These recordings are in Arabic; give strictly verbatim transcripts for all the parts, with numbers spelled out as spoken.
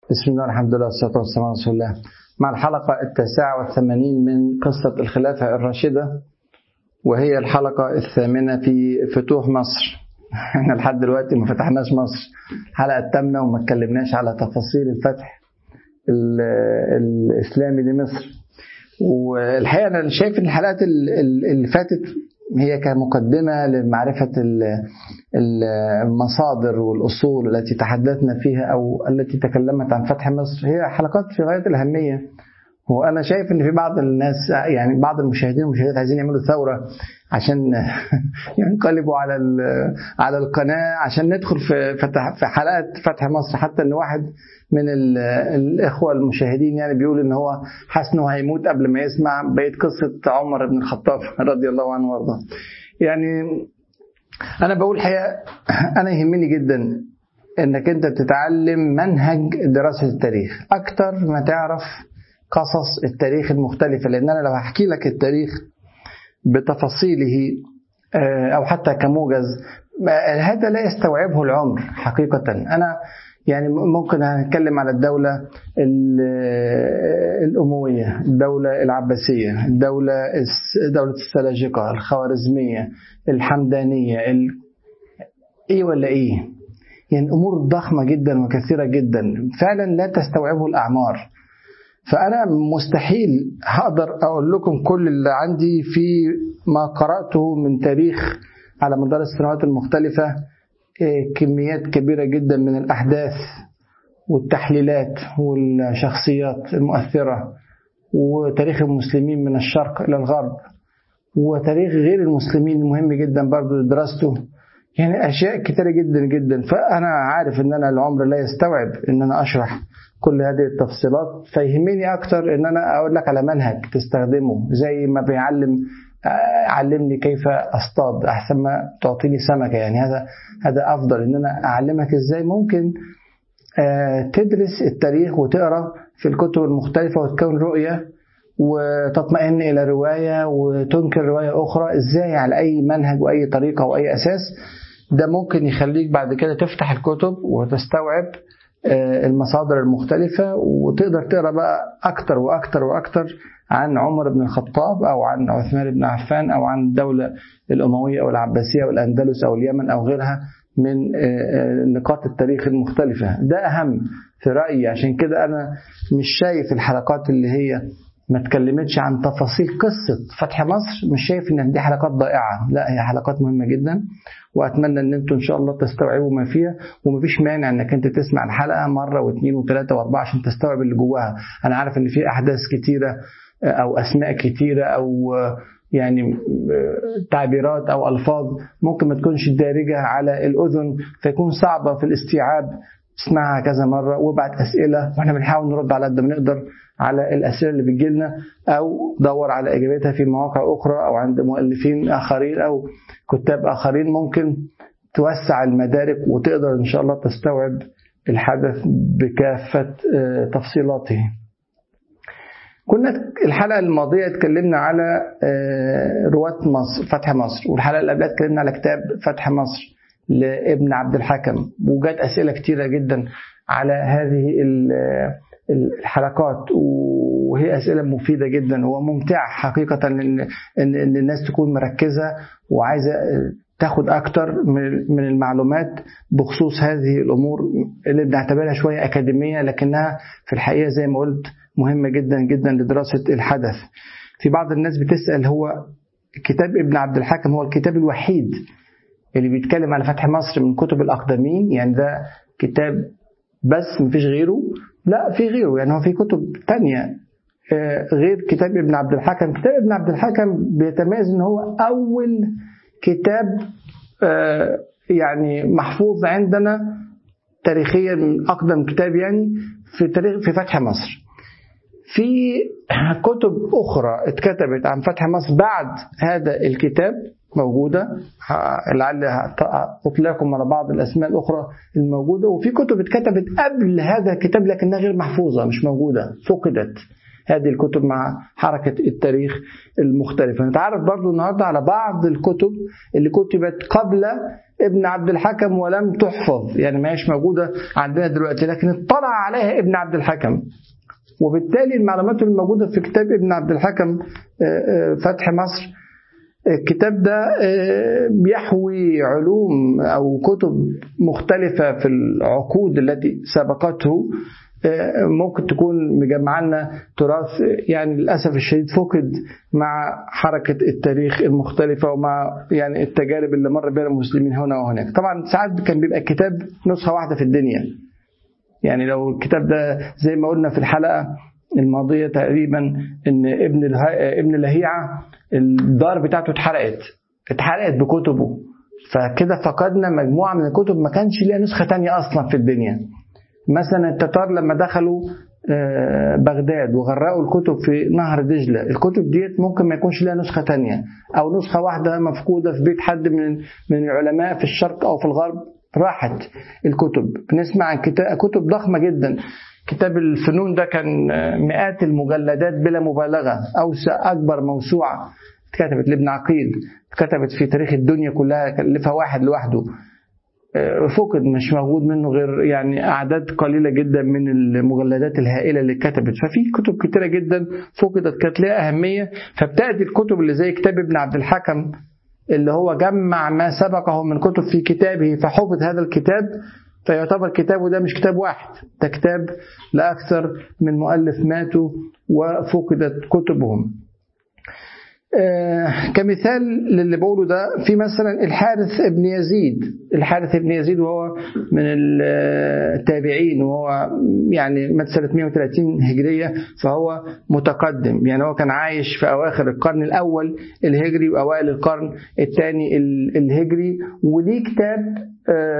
بسم الله الحمد لله والصلاة والسلام على رسول الله. مع الحلقة التاسعة والثمانين من قصة الخلافة الراشدة، وهي الحلقة الثامنة في فتوح مصر. احنا لحد دلوقتي ما فتحناش مصر، الحلقة الثامنة وما اتكلمناش على تفاصيل الفتح الإسلامي لمصر. والحقيقة أنا شايف الحلقات اللي فاتت هي كمقدمة لمعرفة المصادر والأصول التي تحدثنا فيها أو التي تكلمت عن فتح مصر، هي حلقات في غاية الأهمية. وأنا شايف إن في بعض الناس، يعني بعض المشاهدين والمشاهدات، عايزين يعملوا ثورة عشان ينقلبوا على على القناة عشان ندخل في في حلقات فتح مصر. حتى إن واحد من الإخوة المشاهدين يعني بيقول إن هو حاسس إنه هيموت قبل ما يسمع بقية قصة عمر بن الخطاب رضي الله عنه وارضاه. يعني أنا بقول الحقيقة أنا يهمني جدا إنك أنت تتعلم منهج دراسة التاريخ أكتر ما تعرف قصص التاريخ المختلفة، لأن أنا لو هحكي لك التاريخ بتفاصيله أو حتى كموجز هذا لا يستوعبه العمر حقيقة. أنا يعني ممكن هنتكلم على الدولة الأموية، الدولة العباسية، الدولة دولة السلاجقة، الخوارزمية، الحمدانية، ال... إيه ولا إيه، يعني أمور ضخمة جدا وكثيرة جدا فعلا لا تستوعبه الأعمار. فأنا مستحيل هقدر أقول لكم كل اللي عندي في ما قرأته من تاريخ على مدار السنوات المختلفة، كميات كبيرة جدا من الأحداث والتحليلات والشخصيات المؤثرة، وتاريخ المسلمين من الشرق إلى الغرب، وتاريخ غير المسلمين المهم جدا برضو دراسته، يعني أشياء كتيرة جدا جدا. فأنا عارف أن أنا العمر لا يستوعب أن أنا أشرح كل هذه التفصيلات، فيهمني أكتر أن أنا أقول لك على منهج تستخدمه، زي ما بيعلم علمني كيف أصطاد أحسن ما تعطيني سمكة. يعني هذا هذا أفضل، أن أنا أعلمك إزاي ممكن تدرس التاريخ وتقرأ في الكتب المختلفة وتكون رؤية وتطمئن إلى رواية وتنكر رواية أخرى، إزاي على أي منهج وأي طريقة وأي أساس. ده ممكن يخليك بعد كده تفتح الكتب وتستوعب المصادر المختلفة، وتقدر تقرأ بقى أكتر وأكتر وأكتر عن عمر بن الخطاب أو عن عثمان بن عفان أو عن الدولة الأموية أو العباسية أو الأندلس أو اليمن أو غيرها من نقاط التاريخ المختلفة. ده أهم في رأيي. عشان كده أنا مش شايف الحلقات اللي هي ما تكلمتش عن تفاصيل قصة فتح مصر، مش شايف ان دي حلقات ضائعة، لا هي حلقات مهمة جدا، واتمنى ان انتم ان شاء الله تستوعبوا ما فيها. ومفيش مانع انك انت تسمع الحلقة مرة واثنين وثلاثة واربعة عشان تستوعب اللي جواها. انا عارف ان في احداث كتيرة او اسماء كتيرة او يعني تعبيرات او الفاظ ممكن ما تكونش دارجة على الاذن، فيكون صعبة في الاستيعاب. اسمعها كذا مرة وابعت أسئلة، واحنا بنحاول نرد على قد ما نقدر على الأسئلة اللي بتجيلنا، أو دور على إجابتها في مواقع أخرى أو عند مؤلفين آخرين أو كتاب آخرين. ممكن توسع المدارك وتقدر إن شاء الله تستوعب الحدث بكافة تفصيلاته. كنا الحلقة الماضية اتكلمنا على رواة مصر فتح مصر، والحلقة اللي قبلها اتكلمنا على كتاب فتح مصر لابن عبد الحكم، وجات أسئلة كتيرة جدا على هذه الحلقات، وهي أسئلة مفيدة جدا وممتعة حقيقة إن إن الناس تكون مركزة وعايزة تاخد أكتر من المعلومات بخصوص هذه الأمور اللي بنعتبرها شوية أكاديمية، لكنها في الحقيقة زي ما قلت مهمة جدا جدا لدراسة الحدث. في بعض الناس بتسأل، هو كتاب ابن عبد الحكم هو الكتاب الوحيد اللي بيتكلم على فتح مصر من كتب الأقدمين؟ يعني ده كتاب بس مفيش غيره؟ لا، في غيره، يعني هو في كتب تانية غير كتاب ابن عبد الحكم. كتاب ابن عبد الحكم بيتميز ان هو أول كتاب يعني محفوظ عندنا تاريخيا، من أقدم كتاب يعني في تاريخ في فتح مصر. في كتب أخرى اتكتبت عن فتح مصر بعد هذا الكتاب موجودة، لعل أطلعكم على بعض الأسماء الأخرى الموجودة. وفي كتب اتكتبت قبل هذا الكتاب لكنها غير محفوظة، مش موجودة، فقدت هذه الكتب مع حركة التاريخ المختلفة. نتعرف برضو النهاردة على بعض الكتب اللي كتبت قبل ابن عبد الحكم ولم تحفظ، يعني ما هيش موجودة عندنا دلوقتي، لكن اطلع عليها ابن عبد الحكم. وبالتالي المعلومات الموجودة في كتاب ابن عبد الحكم فتح مصر، الكتاب ده بيحوي علوم أو كتب مختلفة في العقود التي سبقته، ممكن تكون مجمع لنا تراث يعني للأسف الشديد فقد مع حركة التاريخ المختلفة ومع يعني التجارب اللي مر بها المسلمين هنا وهناك. طبعا ساعات كان بيبقى الكتاب نسخة واحدة في الدنيا، يعني لو الكتاب ده زي ما قلنا في الحلقة الماضية تقريبا ان ابن ابن لهيعة الدار بتاعته اتحرقت اتحرقت بكتبه، فكده فقدنا مجموعة من الكتب ما كانش ليها نسخة تانية أصلا في الدنيا. مثلا التتار لما دخلوا بغداد وغرقوا الكتب في نهر دجلة، الكتب ديت ممكن ما يكونش لها نسخة تانية أو نسخة واحدة مفقودة في بيت حد من من العلماء في الشرق أو في الغرب راحت الكتب. بنسمع عن كتب ضخمة جدا، كتاب الفنون ده كان مئات المجلدات بلا مبالغة، أوسع أكبر موسوعة اتكتبت لابن عقيل، اتكتبت في تاريخ الدنيا كلها، كلفها واحد لوحده، فقد مش موجود منه غير يعني أعداد قليلة جدا من المجلدات الهائلة اللي اتكتبت. ففي كتب كتيرة جدا فقدت كانت لها أهمية. فابتدت الكتب اللي زي كتاب ابن عبد الحكم اللي هو جمع ما سبقه من كتب في كتابه فحفظ هذا الكتاب، فيعتبر كتابه ده مش كتاب واحد، ده كتاب لأكثر من مؤلف ماتوا وفقدت كتبهم. آه كمثال للي بقوله ده، في مثلا الحارث ابن يزيد. الحارث ابن يزيد وهو من التابعين، وهو يعني مات سنة مئة وثلاثين هجرية، فهو متقدم، يعني هو كان عايش في أواخر القرن الأول الهجري وأوائل القرن الثاني الهجري، وليه كتاب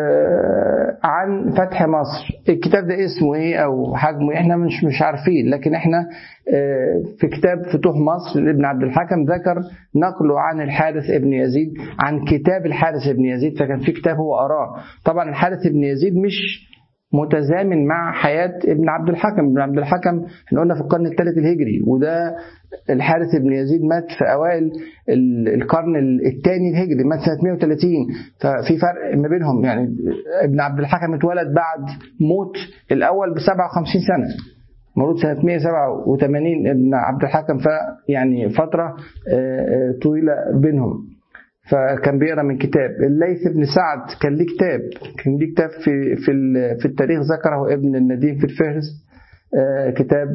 آه عن فتح مصر. الكتاب ده اسمه ايه او حجمه احنا مش مش عارفين، لكن احنا آه في كتاب فتوح مصر لابن عبد الحكم ذكر نقله عن الحارث ابن يزيد عن كتاب الحارث ابن يزيد، فكان في كتاب هو قراه. طبعا الحارث ابن يزيد مش متزامن مع حياة ابن عبد الحكم. ابن عبد الحكم احنا قلنا في القرن الثالث الهجري، وده الحارث ابن يزيد مات في أوائل القرن الثاني الهجري، مات سنة مئة وثلاثين، ففي فرق ما بينهم. يعني ابن عبد الحكم اتولد بعد موت الأول ب سبعة وخمسين سنة، مولود سنة مئة وسبعة وثمانين ابن عبد الحكم، فيعني فترة طويلة بينهم. فكان بيقرأ من كتاب الليث بن سعد، كان ليه كتاب كان ليه كتاب في في في التاريخ ذكره ابن النديم في الفهرس، كتاب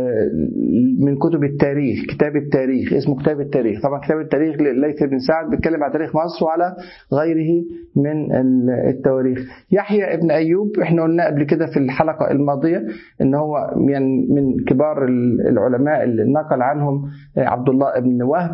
من كتب التاريخ، كتاب التاريخ اسمه كتاب التاريخ. طبعا كتاب التاريخ لليث بن سعد بيتكلم عن تاريخ مصر وعلى غيره من التواريخ. يحيى ابن أيوب احنا قلنا قبل كده في الحلقة الماضية ان هو يعني من كبار العلماء اللي نقل عنهم عبد الله ابن وهب،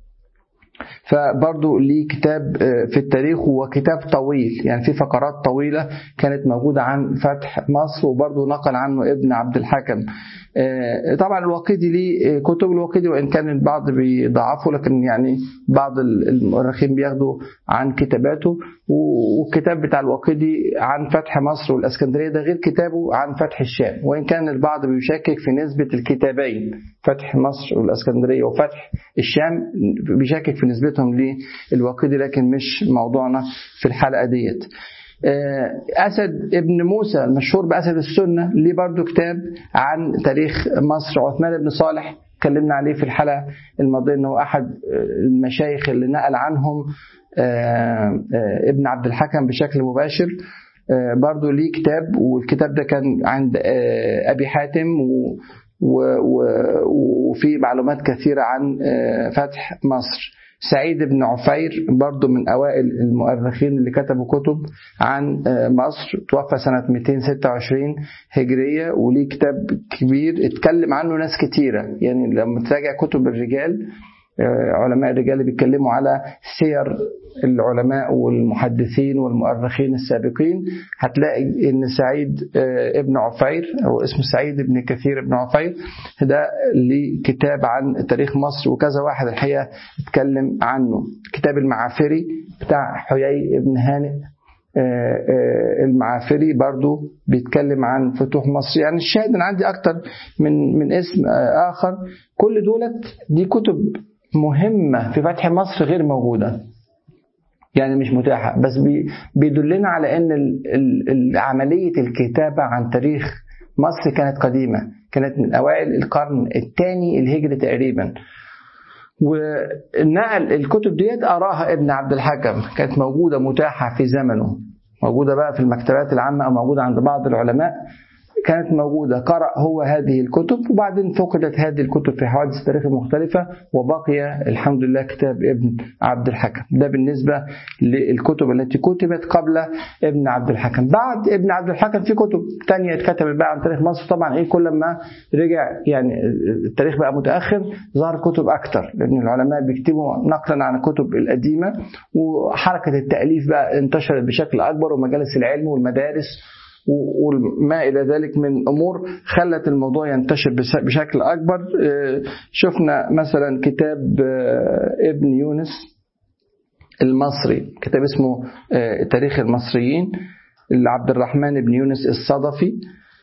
فبرضو ليه كتاب في التاريخ وكتاب طويل، يعني في فقرات طويلة كانت موجودة عن فتح مصر، وبرضو نقل عنه ابن عبد الحكم. طبعا الواقدي ليه كتب، الواقدي وإن كان البعض بيضعفه لكن يعني بعض المؤرخين بياخدوا عن كتاباته، والكتاب بتاع الواقدي عن فتح مصر والاسكندرية ده غير كتابه عن فتح الشام، وإن كان البعض بيشكك في نسبة الكتابين فتح مصر والاسكندرية وفتح الشام، بيشكك في نسبتهم للواقدي، لكن مش موضوعنا في الحلقة ديت. أسد ابن موسى المشهور بأسد السنة ليه برضو كتاب عن تاريخ مصر. عثمان بن صالح اتكلمنا عليه في الحلقة الماضية أنه أحد المشايخ اللي نقل عنهم ابن عبد الحكم بشكل مباشر، برضو ليه كتاب، والكتاب ده كان عند أبي حاتم، وفي معلومات كثيرة عن فتح مصر. سعيد بن عفير برضو من أوائل المؤرخين اللي كتبوا كتب عن مصر، توفى سنة مئتين وستة وعشرين هجرية، وليه كتاب كبير اتكلم عنه ناس كتيرة. يعني لما تراجع كتب الرجال، علماء الرجال اللي بيتكلموا على سير العلماء والمحدثين والمؤرخين السابقين، هتلاقي ان سعيد ابن عفير او اسمه سعيد ابن كثير ابن عفير ده ليه كتاب عن تاريخ مصر، وكذا واحد الحقيقة اتكلم عنه. كتاب المعافري بتاع حيي ابن هانئ المعافري برضو بيتكلم عن فتوح مصر. يعني الشاهد أنا عندي أكتر من من اسم آخر، كل دولت دي كتب مهمة في فتح مصر غير موجودة. يعني مش متاحة، بس بيدلنا على أن عملية الكتابة عن تاريخ مصر كانت قديمة، كانت من أوائل القرن الثاني الهجري تقريبا. ونقل الكتب ديت أراها ابن عبد الحكم، كانت موجودة متاحة في زمنه، موجودة بقى في المكتبات العامة أو موجودة عند بعض العلماء، كانت موجودة. قرأ هو هذه الكتب وبعدين فقدت هذه الكتب في حوادث التاريخ المختلفة، وبقي الحمد لله كتاب ابن عبد الحكم. ده بالنسبة للكتب التي كتبت قبل ابن عبد الحكم. بعد ابن عبد الحكم في كتب تانية اتكتبت بقى عن تاريخ مصر. طبعا ايه كل ما رجع يعني التاريخ بقى متأخر ظهر كتب أكتر، لأن العلماء بيكتبوا نقلا عن الكتب القديمة، وحركة التأليف بقى انتشرت بشكل أكبر، ومجالس العلم والمدارس وما إلى ذلك من أمور خلت الموضوع ينتشر بشكل أكبر. شفنا مثلا كتاب ابن يونس المصري، كتاب اسمه تاريخ المصريين لعبد الرحمن بن يونس الصدفي.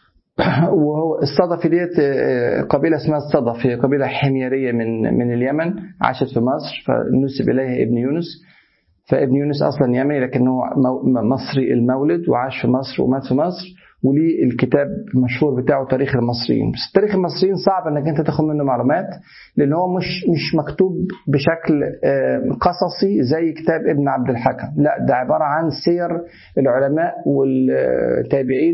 وهو الصدفي ديت قبيلة اسمها الصدف، هي قبيلة حميرية من من اليمن عاشت في مصر، فنسب إليها ابن يونس. فابن يونس أصلا يمني لكنه مصري المولد، وعاش في مصر ومات في مصر، وليه الكتاب المشهور بتاعه تاريخ المصريين. بس تاريخ المصريين صعب انك انت تاخد منه معلومات، لان هو مش مش مكتوب بشكل قصصي زي كتاب ابن عبد الحكم، لا ده عبارة عن سير العلماء والتابعين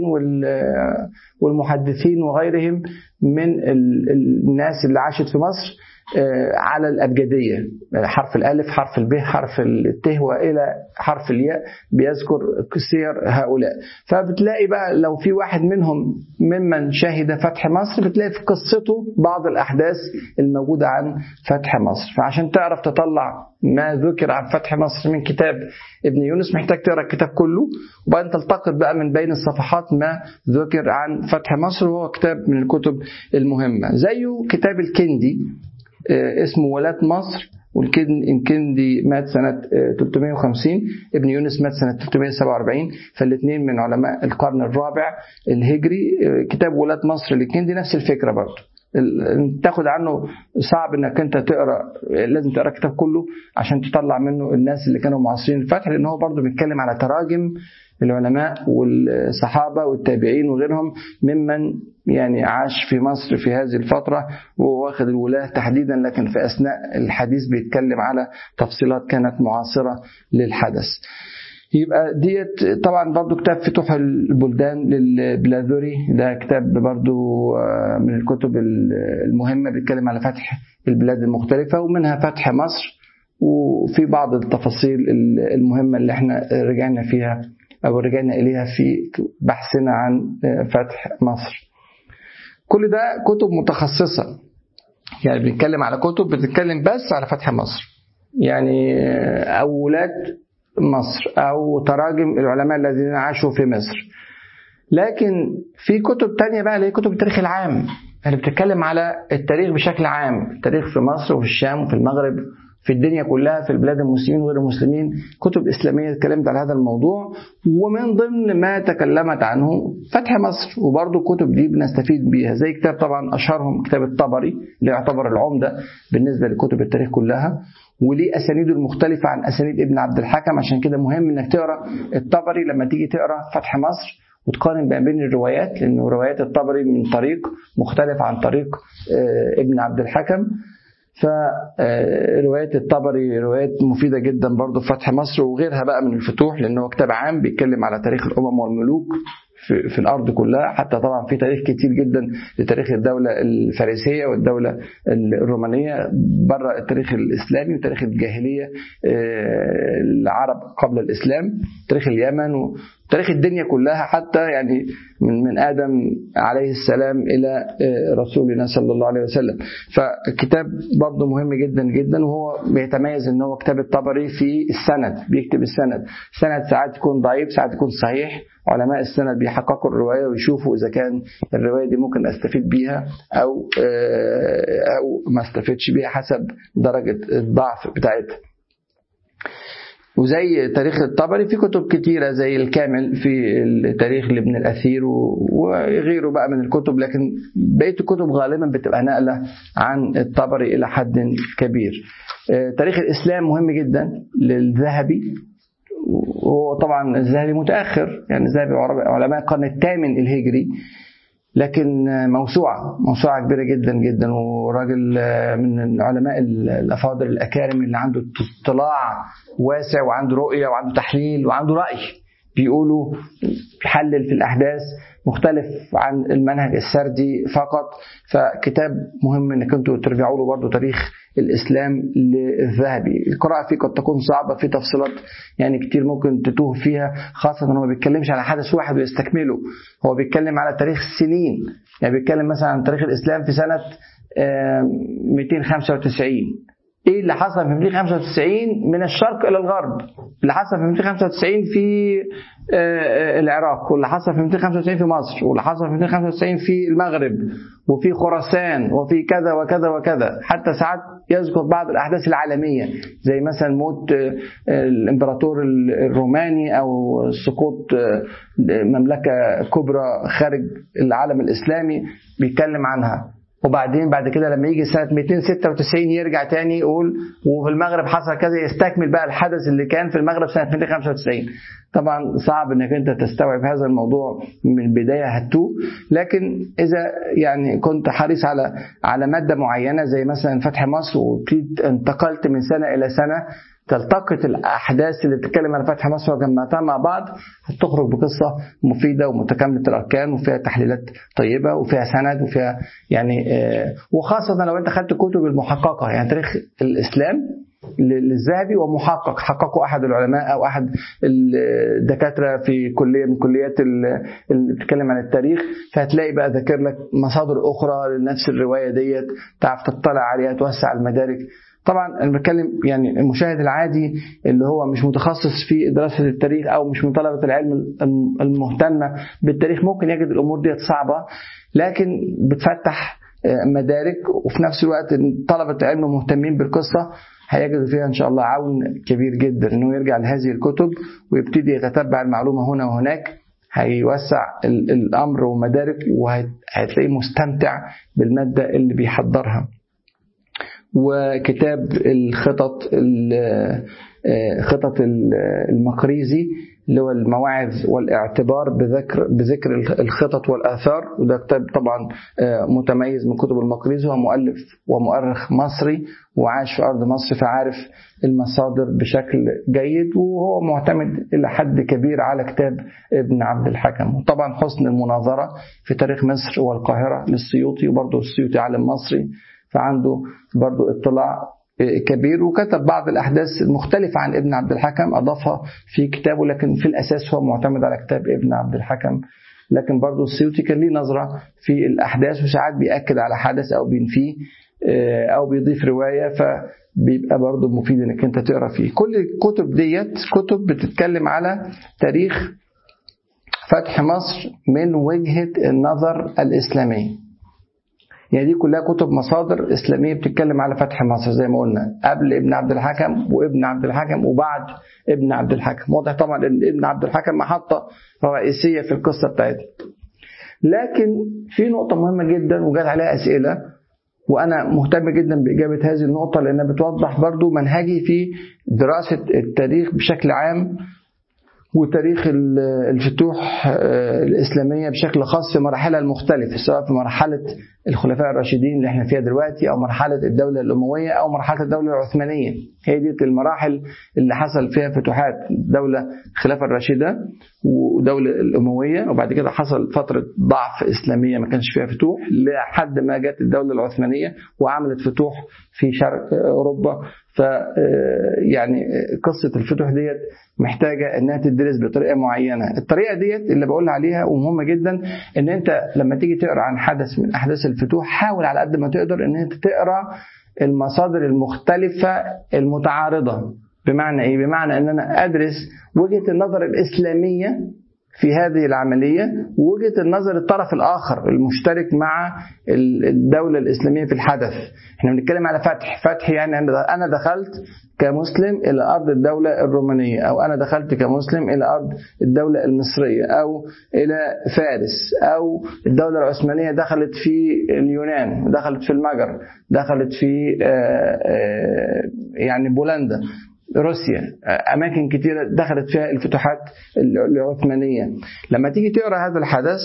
والمحدثين وغيرهم من الناس اللي عاشت في مصر على الأبجدية، حرف الألف، حرف الب، حرف الت، وإلى حرف الياء، بيذكر سير هؤلاء. فبتلاقي بقى لو في واحد منهم ممن شهد فتح مصر، بتلاقي في قصته بعض الأحداث الموجودة عن فتح مصر. فعشان تعرف تطلع ما ذكر عن فتح مصر من كتاب ابن يونس محتاج تقرأ الكتاب كله، وبعدين تلتقط بقى من بين الصفحات ما ذكر عن فتح مصر، وهو كتاب من الكتب المهمة. زيه كتاب الكندي اسمه ولاة مصر، والكندي مات سنة ثلاثمائة وخمسين، ابن يونس مات سنة ثلاثمائة وسبعة وأربعين، فالاثنين من علماء القرن الرابع الهجري. كتاب ولاة مصر للكندي نفس الفكرة برضه، تاخد عنه صعب انك انت تقرا، لازم تقرا الكتاب كله عشان تطلع منه الناس اللي كانوا معاصرين الفتح، لان هو برضه بيتكلم على تراجم العلماء والصحابة والتابعين وغيرهم ممن يعني عاش في مصر في هذه الفترة وواخد الولاة تحديدا، لكن في أثناء الحديث بيتكلم على تفصيلات كانت معاصرة للحدث. يبقى ديت طبعا برضو كتاب فتوح البلدان للبلاذوري، ده كتاب برضو من الكتب المهمة، بيتكلم على فتح البلاد المختلفة ومنها فتح مصر، وفي بعض التفاصيل المهمة اللي احنا رجعنا فيها أو رجعنا إليها في بحثنا عن فتح مصر. كل ده كتب متخصصة، يعني بنتكلم على كتب بتتكلم بس على فتح مصر، يعني أولاد مصر أو تراجم العلماء الذين عاشوا في مصر. لكن في كتب تانية بقى اللي هي كتب التاريخ العام، اللي بتتكلم على التاريخ بشكل عام، التاريخ في مصر وفي الشام وفي المغرب، في الدنيا كلها، في البلاد المسلمين وغير المسلمين. كتب إسلامية اتكلمت على هذا الموضوع، ومن ضمن ما تكلمت عنه فتح مصر، وبرضو الكتب دي بنستفيد بيها، زي كتاب طبعا أشهرهم كتاب الطبري اللي يعتبر العمدة بالنسبة لكتب التاريخ كلها، وليه أسانيده المختلفة عن أسانيد ابن عبد الحكم. عشان كده مهم إنك تقرأ الطبري لما تيجي تقرأ فتح مصر، وتقارن بين الروايات، لأن روايات الطبري من طريق مختلف عن طريق ابن عبد الحكم. فرواية الطبري روايات مفيدة جدا برضو في فتح مصر وغيرها بقى من الفتوح، لأنه كتاب عام بيتكلم على تاريخ الأمم والملوك في, في الأرض كلها. حتى طبعا في تاريخ كتير جدا لتاريخ الدولة الفارسية والدولة الرومانية بره التاريخ الإسلامي، وتاريخ الجاهلية العرب قبل الإسلام، تاريخ اليمن وتاريخ الدنيا كلها، حتى يعني من من آدم عليه السلام إلى رسولنا صلى الله عليه وسلم. فكتاب برضه مهم جدا جدا، وهو بيتميز إن هو كتاب الطبري في السند، بيكتب السند، سند ساعات يكون ضعيف ساعات يكون صحيح. علماء السند بيحققوا الرواية ويشوفوا إذا كان الرواية دي ممكن أستفيد بيها أو أو ما استفدش بيها حسب درجة الضعف بتاعتها. وزي تاريخ الطبري في كتب كتيرة زي الكامل في التاريخ لابن الأثير وغيره بقى من الكتب، لكن بقية الكتب غالبا بتبقى نقلة عن الطبري إلى حد كبير. تاريخ الإسلام مهم جدا للذهبي، وهو طبعا الذهبي متأخر، يعني الذهبي علماء القرن الثامن الهجري، لكن موسوعة موسوعة كبيرة جدا جدا، وراجل من العلماء الأفاضل الأكارم اللي عنده اطلاع واسع وعنده رؤية وعنده تحليل وعنده رأي، بيقولوا بيحلل في الأحداث مختلف عن المنهج السردي فقط. فكتاب مهم انك انتوا ترجعوا له برضه، تاريخ الإسلام للذهبي. القراءة فيه قد تكون صعبة، في تفصيلات يعني كتير ممكن تتوه فيها، خاصة انه ما بيتكلمش على حدث واحد ويستكمله، هو بيتكلم على تاريخ السنين. يعني بيتكلم مثلا عن تاريخ الإسلام في سنة مئتين وخمسة وتسعين، ايه اللي حصل في مئتين وخمسة وتسعين من الشرق الى الغرب، اللي حصل في مئتين وخمسة وتسعين في العراق، واللي حصل في مئتين وخمسة وتسعين في مصر، واللي حصل في مئتين وخمسة وتسعين في المغرب، وفي خراسان، وفي كذا وكذا وكذا. حتى ساعات يذكر بعض الأحداث العالمية زي مثلا موت الإمبراطور الروماني أو سقوط مملكة كبرى خارج العالم الإسلامي، بيتكلم عنها. وبعدين بعد كده لما يجي سنة مئتين وستة وتسعين يرجع تاني يقول وفي المغرب حصل كذا، يستكمل بقى الحدث اللي كان في المغرب سنة مئتين وخمسة وتسعين. طبعا صعب انك انت تستوعب هذا الموضوع من البداية هتوه، لكن اذا يعني كنت حريص على على مادة معينة زي مثلا فتح مصر، وانتقلت من سنة الى سنة تلتقط الأحداث اللي بتتكلم على فتح مصر وجمعتها مع بعض، هتخرج بقصة مفيدة ومتكاملة الأركان، وفيها تحليلات طيبة، وفيها سند، وفيها يعني وخاصة لو أنت خدت كتب المحققة، يعني تاريخ الإسلام للذهبي ومحقق حققه أحد العلماء أو أحد الدكاترة في كلية من كليات اللي بتتكلم عن التاريخ، فهتلاقي بقى ذاكر لك مصادر أخرى لنفس الرواية ديت، تعرف تطلع عليها، توسع المدارك. طبعا انا بتكلم يعني المشاهد العادي اللي هو مش متخصص في دراسة التاريخ او مش من طلبة العلم المهتمة بالتاريخ ممكن يجد الامور دي صعبة، لكن بتفتح مدارك، وفي نفس الوقت طلبة العلم مهتمين بالقصة هيجد فيها ان شاء الله عون كبير جدا انه يرجع لهذه الكتب ويبتدي يتتبع المعلومة هنا وهناك، هيوسع الامر ومدارك، وهتلاقيه مستمتع بالمادة اللي بيحضرها. وكتاب الخطط خطط المقريزي اللي هو المواعظ والاعتبار بذكر بذكر الخطط والآثار، وده كتاب طبعا متميز من كتب المقريزي. هو مؤلف ومؤرخ مصري وعاش في أرض مصر، فعارف المصادر بشكل جيد، وهو معتمد إلى حد كبير على كتاب ابن عبد الحكم. وطبعا حسن المناظرة في تاريخ مصر والقاهرة للسيوطي، وبرضه السيوطي عالم مصري فعنده برضو اطلاع كبير، وكتب بعض الأحداث المختلفة عن ابن عبد الحكم أضافها في كتابه، لكن في الأساس هو معتمد على كتاب ابن عبد الحكم. لكن برضو السيوطي كان ليه نظرة في الأحداث، وساعات بيأكد على حدث أو بينفيه أو بيضيف رواية، فبيبقى برضو مفيد إنك أنت تقرأ فيه. كل الكتب ديت كتب بتتكلم على تاريخ فتح مصر من وجهة النظر الإسلامية، يعني دي كلها كتب مصادر إسلامية بتتكلم على فتح مصر زي ما قلنا، قبل ابن عبد الحكم وابن عبد الحكم وبعد ابن عبد الحكم. واضح طبعا ان ابن عبد الحكم محطة رئيسية في القصة بتاعتنا. لكن في نقطة مهمة جدا وجات عليها أسئلة، وأنا مهتم جدا بإجابة هذه النقطة لأنها بتوضح برضو منهجي في دراسة التاريخ بشكل عام، وتاريخ الفتوح الإسلامية بشكل خاص في مراحلها المختلفة، سواء في مرحلة الخلفاء الراشدين اللي احنا فيها دلوقتي، أو مرحلة الدولة الأموية، أو مرحلة الدولة العثمانية. هي دي المراحل اللي حصل فيها فتوحات، دولة الخلافة الراشدة ودولة الأموية، وبعد كده حصل فترة ضعف إسلامية ما كانش فيها فتوح، لحد ما جت الدولة العثمانية وعملت فتوح في شرق أوروبا. ف يعني قصة الفتوح ديت محتاجة انها تدرس بطريقة معينة. الطريقة ديت اللي بقول عليها ومهمة جدا، ان انت لما تيجي تقرأ عن حدث من احداث الفتوح حاول على قد ما تقدر ان انت تقرأ المصادر المختلفة المتعارضة. بمعنى ايه؟ بمعنى ان انا ادرس وجهة النظر الاسلامية في هذه العملية، ووجهة النظر الطرف الآخر المشترك مع الدولة الإسلامية في الحدث. احنا بنتكلم على فتح فتح يعني أنا دخلت كمسلم إلى أرض الدولة الرومانية، أو أنا دخلت كمسلم إلى أرض الدولة المصرية، أو إلى فارس، أو الدولة العثمانية دخلت في اليونان، دخلت في المجر، دخلت في يعني بولندا. روسيا، أماكن كتيرة دخلت فيها الفتوحات العثمانية. لما تيجي تقرأ هذا الحدث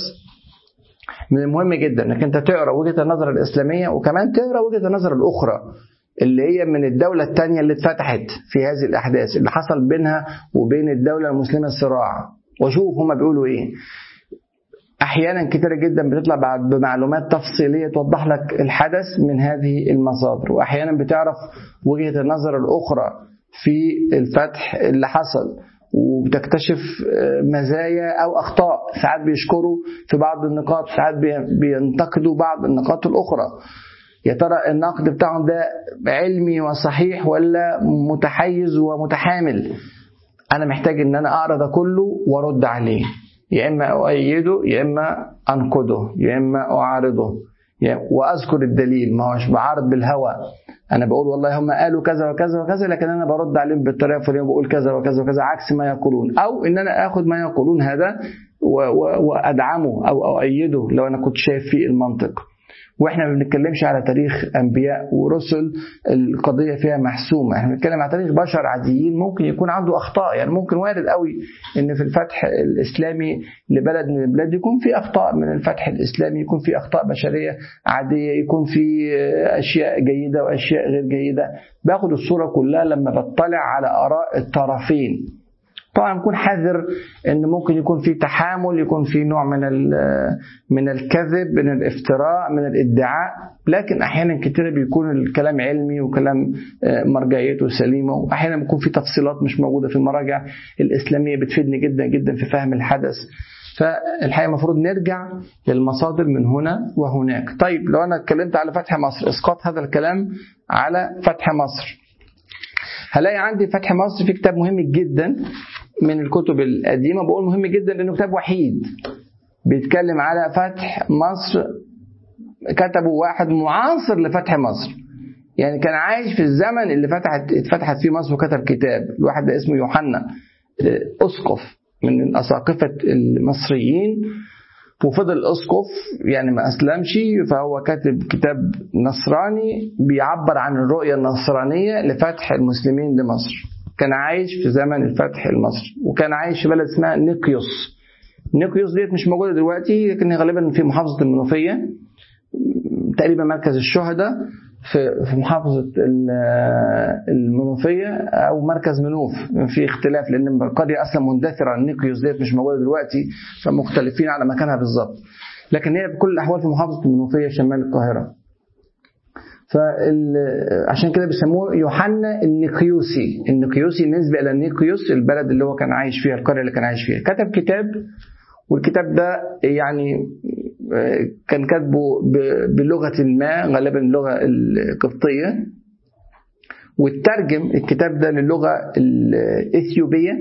من المهم جدا أنك أنت تقرأ وجهة النظر الإسلامية، وكمان تقرأ وجهة النظر الأخرى اللي هي من الدولة الثانية اللي اتفتحت في هذه الأحداث اللي حصل بينها وبين الدولة المسلمة الصراع، وشوف هما بيقولوا إيه. أحيانا كتيرة جدا بتطلع بعد بمعلومات تفصيلية توضح لك الحدث من هذه المصادر، وأحيانا بتعرف وجهة النظر الأخرى في الفتح اللي حصل، وبتكتشف مزايا أو أخطاء. ساعات بيشكروا في بعض النقاط، ساعات بينتقدوا بعض النقاط الأخرى. يا ترى النقد بتاعهم ده علمي وصحيح ولا متحيز ومتحامل؟ أنا محتاج إن أنا أقرأ ده كله وأرد عليه، يا إما أؤيده يا إما أنقده يا إما أعارضه، وأذكر الدليل. ما هوش بعارض بالهوى، أنا بقول والله هم قالوا كذا وكذا وكذا، لكن أنا برد عليهم بالطريقة الفلانية وبقول كذا وكذا وكذا عكس ما يقولون، أو إن أنا أخذ ما يقولون هذا وأدعمه أو أؤيده لو أنا كنت شايف فيه المنطق. واحنا ما بنتكلمش على تاريخ انبياء ورسل القضيه فيها محسومه، احنا بنتكلم على تاريخ بشر عاديين ممكن يكون عنده اخطاء. يعني ممكن وارد قوي ان في الفتح الاسلامي لبلد من البلاد يكون في اخطاء من الفتح الاسلامي، يكون في اخطاء بشريه عاديه، يكون في اشياء جيده واشياء غير جيده. باخد الصوره كلها لما بطلع على اراء الطرفين. طبعا نكون حذر ان ممكن يكون في تحامل، يكون في نوع من من الكذب، من الافتراء، من الادعاء، لكن احيانا كتير بيكون الكلام علمي وكلام مرجعيته سليمه، واحيانا بيكون في تفصيلات مش موجوده في المراجع الاسلاميه بتفيدني جدا جدا في فهم الحدث. فالحقيقه المفروض نرجع للمصادر من هنا وهناك. طيب لو انا اتكلمت على فتح مصر، اسقاط هذا الكلام على فتح مصر، هلاقي عندي فتح مصر في كتاب مهم جدا من الكتب القديمة. بقول مهم جدا لأنه كتاب وحيد بيتكلم على فتح مصر، كتبه واحد معاصر لفتح مصر، يعني كان عايش في الزمن اللي فتحت اتفتحت فيه مصر وكتب كتاب. الواحد ده اسمه يوحنا، أسقف من الأساقفة المصريين، وفضل أسقف يعني ما أسلمش، فهو كاتب كتاب نصراني بيعبر عن الرؤية النصرانية لفتح المسلمين لمصر. كان عايش في زمن الفتح المصري، وكان عايش في بلد اسمها نيقيوس. نيقيوس ديت مش موجودة دلوقتي، لكن غالبا في محافظة المنوفية، تقريبا مركز الشهداء في محافظة المنوفية أو مركز منوف. في اختلاف لأن القرية أصلا مندثرة، نيقيوس ديت مش موجودة دلوقتي، فمختلفين على مكانها بالضبط، لكن هي بكل الأحوال في محافظة المنوفية شمال القاهرة. فعشان كده بيسموه يوحنا النيقيوسي. النيقيوسي نسبة إلى نيقيوس البلد اللي هو كان عايش فيها، القرية اللي كان عايش فيها. كتب كتاب، والكتاب ده يعني كان كاتبه بلغة ما، غالبا اللغة القبطية، وترجم الكتاب ده للغة الإثيوبية.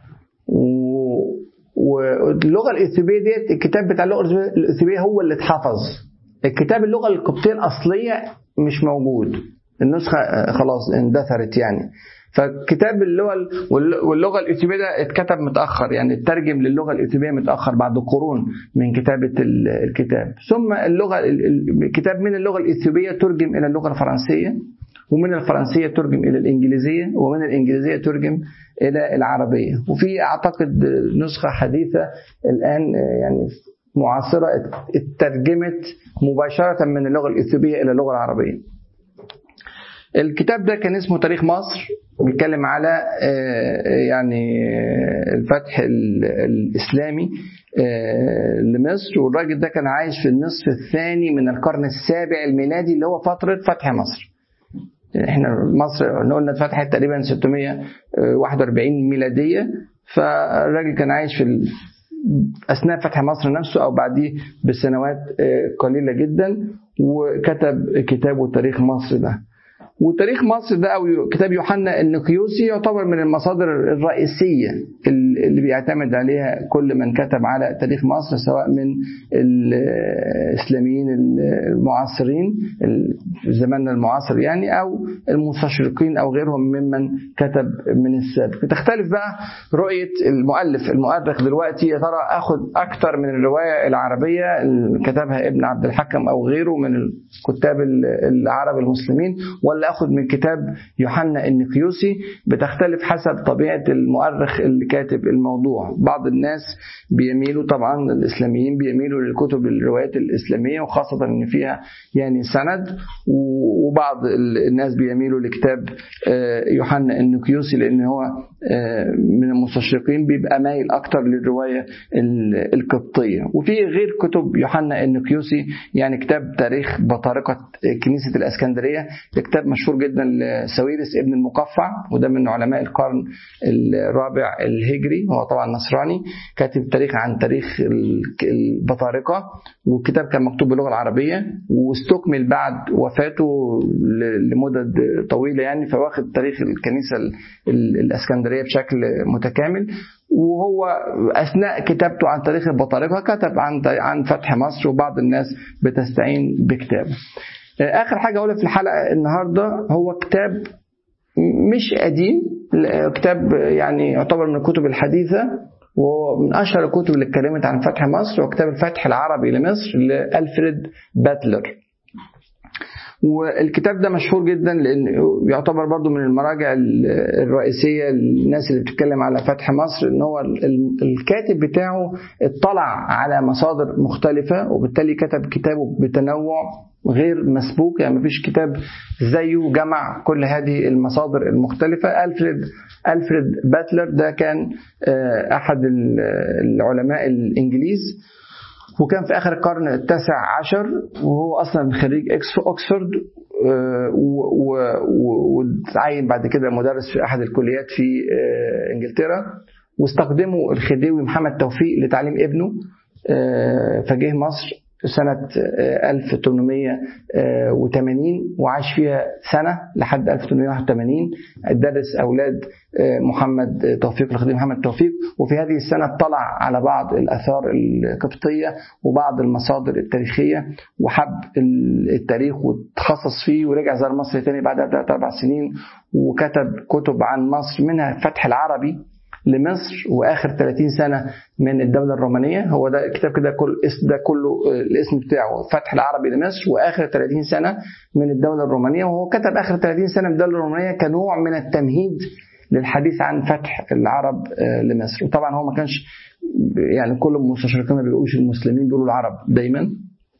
واللغة الإثيوبية ديت الكتاب بتاع اللغة الإثيوبية هو اللي اتحفظ. الكتاب اللغة القبطية الأصلية مش موجود، النسخة خلاص اندثرت يعني. فكتاب اللغة واللغة الإثيوبية ده اتكتب متأخر، يعني الترجم للغة الإثيوبية متأخر بعد قرون من كتابة الكتاب. ثم اللغة الكتاب من اللغة الإثيوبية ترجم إلى اللغة الفرنسية، ومن الفرنسية ترجم إلى الإنجليزية، ومن الإنجليزية ترجم إلى العربية. وفي أعتقد نسخة حديثة الآن يعني معاصرة اترجمت مباشرة من اللغة الإثيوبية إلى اللغة العربية. الكتاب ده كان اسمه تاريخ مصر، بيتكلم على يعني الفتح الإسلامي لمصر. والراجل ده كان عايش في النصف الثاني من القرن السابع الميلادي، اللي هو فترة فتح مصر. احنا مصر قلنا اتفتحت تقريبا ستمائة وواحد وأربعين ميلادية، فالراجل كان عايش في أثناء فتح مصر نفسه أو بعديه بسنوات قليلة جدا، وكتب كتابه تاريخ مصر ده. وتاريخ مصر ده أو كتاب يوحنا النيقيوسي يعتبر من المصادر الرئيسية اللي بيعتمد عليها كل من كتب على تاريخ مصر، سواء من الإسلاميين المعاصرين في زماننا المعاصر يعني، أو المستشرقين أو غيرهم ممن كتب من السابق. تختلف بقى رؤية المؤلف المؤرخ دلوقتي، يا ترى أخذ أكثر من الرواية العربية اللي كتبها ابن عبد الحكم أو غيره من الكتاب العرب المسلمين، ولا بياخد من كتاب يوحنا النقيوسي بتختلف حسب طبيعة المؤرخ اللي كاتب الموضوع. بعض الناس بيميلوا، طبعا الإسلاميين بيميلوا للكتب الروايات الإسلامية وخاصة إن فيها يعني سند، وبعض الناس بيميلوا لكتاب يوحنا النقيوسي لأن هو من المستشرقين بيبقى مايل أكتر للرواية القبطية. وفي غير كتب يوحنا النقيوسي يعني كتاب تاريخ بطارقة كنيسة الإسكندرية، كتاب مشهور جدا لساويرس ابن المقفع، وده من علماء القرن الرابع الهجري، هو طبعا نصراني، كاتب تاريخ عن تاريخ البطارقة، والكتاب كان مكتوب باللغة العربية واستكمل بعد وفاته لمدة طويلة يعني، فواخد تاريخ الكنيسة الإسكندرية بشكل متكامل. وهو أثناء كتابته عن تاريخ البطارقة كتب عن عن فتح مصر، وبعض الناس بتستعين بكتابه. آخر حاجة أقولها في الحلقة النهاردة هو كتاب مش قديم، كتاب يعني يعتبر من الكتب الحديثة، ومن أشهر الكتب اللي اتكلمت عن فتح مصر هو كتاب الفتح العربي لمصر لألفريد باتلر. والكتاب ده مشهور جدا لأنه يعتبر برضو من المراجع الرئيسية للناس اللي بتتكلم على فتح مصر، إن هو الكاتب بتاعه اطلع على مصادر مختلفة، وبالتالي كتب كتابه بتنوع غير مسبوق، يعني مفيش كتاب زيه جمع كل هذه المصادر المختلفة. ألفريد ألفريد باتلر ده كان أحد العلماء الإنجليز، وكان في آخر القرن التاسع عشر، وهو أصلا خريج أكسفورد، وتعين بعد كده مدرس في أحد الكليات في إنجلترا. واستخدمه الخديوي محمد توفيق لتعليم ابنه، فجه مصر سنة ألف وثمانمائة وثمانين وعاش فيها سنة لحد ألف وثمانمائة وواحد وثمانين، درس أولاد محمد توفيق الخديوي محمد توفيق. وفي هذه السنة اطلع على بعض الآثار القبطية وبعض المصادر التاريخية، وحب التاريخ وتخصص فيه، ورجع زار مصر تاني بعد ثلاث أربع سنين وكتب كتب عن مصر، منها الفتح العربي لمصر، واخر ثلاثين سنه من الدوله الرومانيه. هو ده الكتاب كده كل ده كله الاسم بتاعه فتح العربي لمصر واخر ثلاثين سنه من الدوله الرومانيه. وهو كتب اخر ثلاثين سنه من الدوله الرومانيه كنوع من التمهيد للحديث عن فتح العرب لمصر. وطبعا هو ما كانش يعني كل المستشرقين ما بيقولوش المسلمين، بيقولوا العرب دايما،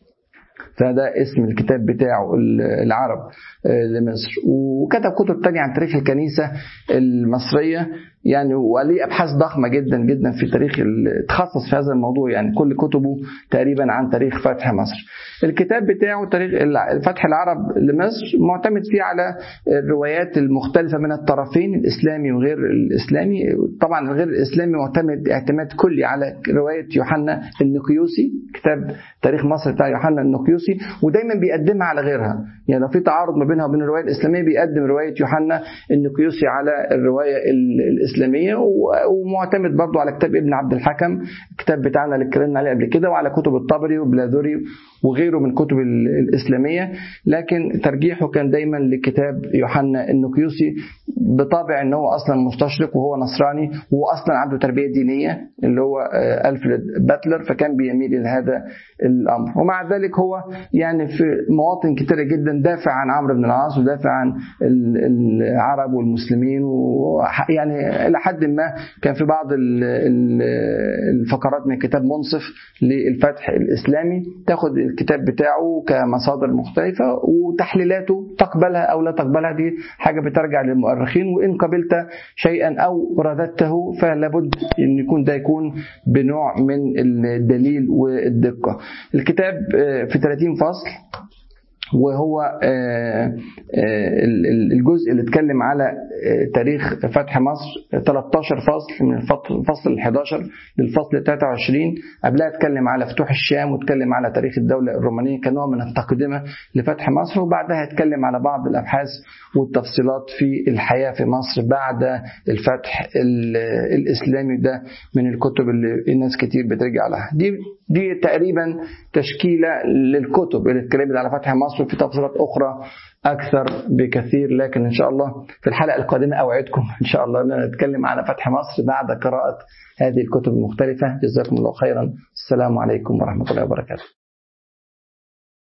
فده اسم الكتاب بتاعه العرب لمصر. وكتب كتب تانية عن تاريخ الكنيسة المصرية يعني، وليه أبحاث ضخمة جدا جدا في تاريخ، تخصص في هذا الموضوع يعني، كل كتبه تقريبا عن تاريخ فتح مصر. الكتاب بتاعه تاريخ فتح العرب لمصر معتمد فيه على الروايات المختلفة من الطرفين، الإسلامي وغير الإسلامي. طبعا الغير الإسلامي معتمد اعتماد كلي على رواية يوحنا النقيوسي، كتاب تاريخ مصر بتاع يوحنا النقيوسي، ودايما بيقدمها على غيرها. يعني لو في تعارض ما بينها وبين الرواية الإسلامية بيقدم رواية يوحنا النقيوسي على الرواية الإسلامية. ومعتمد برضو على كتاب ابن عبد الحكم، الكتاب بتاعنا اللي اتكلمنا عليه قبل كده، وعلى كتب الطبري وبلاذري وغيره من كتب الإسلامية. لكن ترجيحه كان دايما لكتاب يوحنا النقيوسي، بطابع أنه أصلا مستشرق وهو نصراني، وهو أصلا عنده تربية دينية اللي هو ألفريد باتلر، فكان بيميل إلى هذا الأمر. ومع ذلك هو يعني في مواطن كتيرة جدا دافع عن عمرو بن العاص، ودافع عن العرب والمسلمين، ويعني إلى حد ما كان في بعض الفقرات من كتاب منصف للفتح الإسلامي تاخد الكتاب بتاعه كمصادر مختلفة، وتحليلاته تقبلها أو لا تقبلها دي حاجة بترجع للمؤرخين. وإن قبلت شيئا أو رددته فلابد أن يكون ده يكون بنوع من الدليل والدقة. الكتاب في ثلاثين فصل، وهو الجزء اللي اتكلم على تاريخ فتح مصر ثلاثة عشر فصل، من الفصل الحادي عشر للفصل الثالث والعشرين. قبلها اتكلم على فتوح الشام، واتكلم على تاريخ الدولة الرومانية كنوع من التقدمة لفتح مصر. وبعدها اتكلم على بعض الأبحاث والتفصيلات في الحياة في مصر بعد الفتح الإسلامي. ده من الكتب اللي الناس كتير بترجع لها. دي دي تقريبا تشكيلة للكتب اللي اتكلمت على فتح مصر، في تفصيلات أخرى أكثر بكثير. لكن إن شاء الله في الحلقة القادمة أوعدكم إن شاء الله أن نتكلم على فتح مصر بعد قراءة هذه الكتب المختلفة. جزاكم الله خيرا. السلام عليكم ورحمة الله وبركاته.